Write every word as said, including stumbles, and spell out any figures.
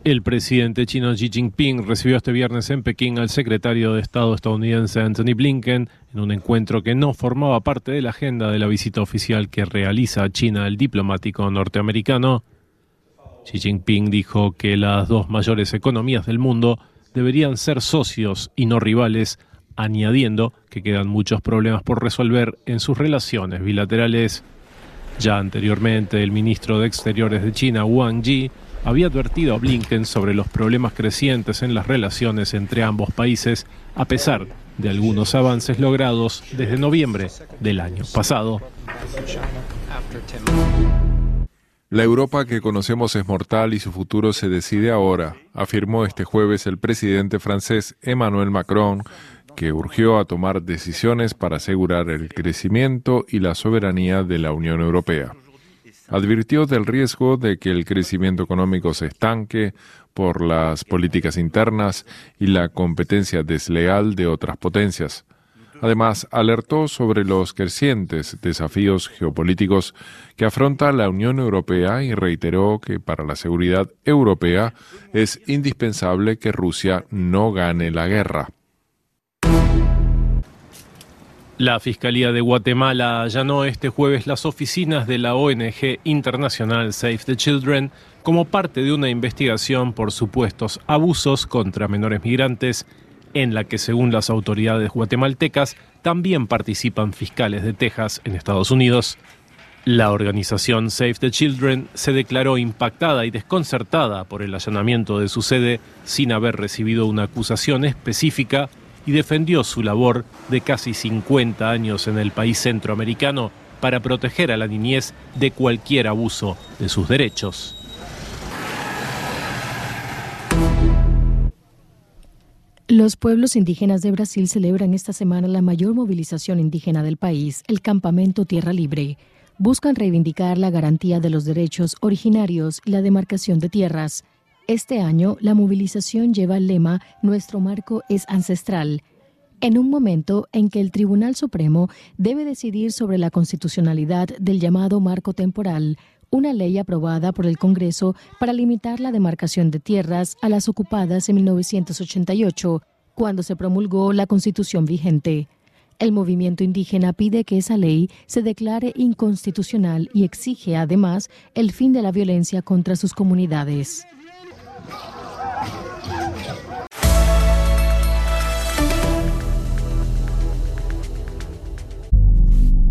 El presidente chino Xi Jinping recibió este viernes en Pekín al secretario de Estado estadounidense Antony Blinken en un encuentro que no formaba parte de la agenda de la visita oficial que realiza a China el diplomático norteamericano. Xi Jinping dijo que las dos mayores economías del mundo deberían ser socios y no rivales, añadiendo que quedan muchos problemas por resolver en sus relaciones bilaterales. Ya anteriormente, el ministro de Exteriores de China, Wang Yi, había advertido a Blinken sobre los problemas crecientes en las relaciones entre ambos países, a pesar de algunos avances logrados desde noviembre del año pasado. La Europa que conocemos es mortal y su futuro se decide ahora, afirmó este jueves el presidente francés Emmanuel Macron, que urgió a tomar decisiones para asegurar el crecimiento y la soberanía de la Unión Europea. Advirtió del riesgo de que el crecimiento económico se estanque por las políticas internas y la competencia desleal de otras potencias. Además, alertó sobre los crecientes desafíos geopolíticos que afronta la Unión Europea y reiteró que para la seguridad europea es indispensable que Rusia no gane la guerra. La Fiscalía de Guatemala allanó este jueves las oficinas de la O N G internacional Save the Children como parte de una investigación por supuestos abusos contra menores migrantes, en la que, según las autoridades guatemaltecas, también participan fiscales de Texas en Estados Unidos. La organización Save the Children se declaró impactada y desconcertada por el allanamiento de su sede sin haber recibido una acusación específica y defendió su labor de casi cincuenta años en el país centroamericano para proteger a la niñez de cualquier abuso de sus derechos. Los pueblos indígenas de Brasil celebran esta semana la mayor movilización indígena del país, el Campamento Tierra Libre. Buscan reivindicar la garantía de los derechos originarios y la demarcación de tierras. Este año, la movilización lleva el lema «Nuestro marco es ancestral», en un momento en que el Tribunal Supremo debe decidir sobre la constitucionalidad del llamado marco temporal, una ley aprobada por el Congreso para limitar la demarcación de tierras a las ocupadas en mil novecientos ochenta y ocho, cuando se promulgó la Constitución vigente. El movimiento indígena pide que esa ley se declare inconstitucional y exige, además, el fin de la violencia contra sus comunidades.